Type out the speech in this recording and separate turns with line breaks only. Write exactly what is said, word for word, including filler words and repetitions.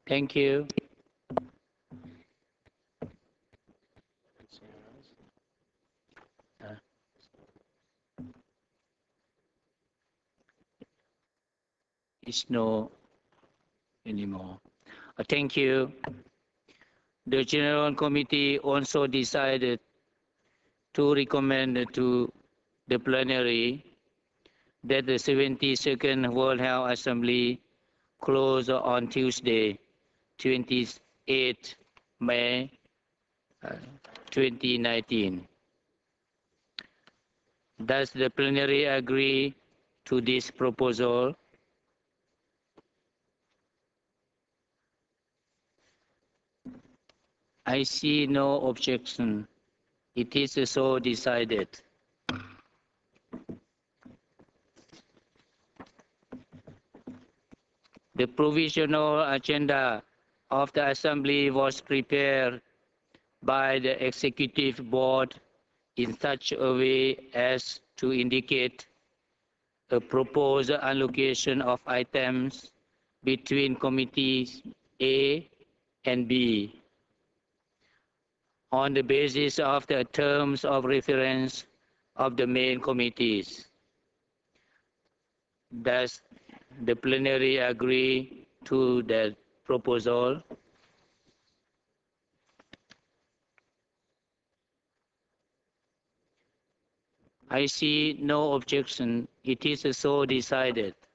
Thank you. Uh, it's no anymore. Uh, thank you. The General Committee also decided to recommend to the plenary that the seventy-second World Health Assembly close on Tuesday, twenty-eighth May uh, twenty nineteen. Does the plenary agree to this proposal? I see no objection. It is so decided. The provisional agenda of the Assembly was prepared by the Executive Board in such a way as to indicate a proposed allocation of items between committees A and B on the basis of the terms of reference of the main committees. Does the plenary agree to that proposal? I see no objection. It is so decided.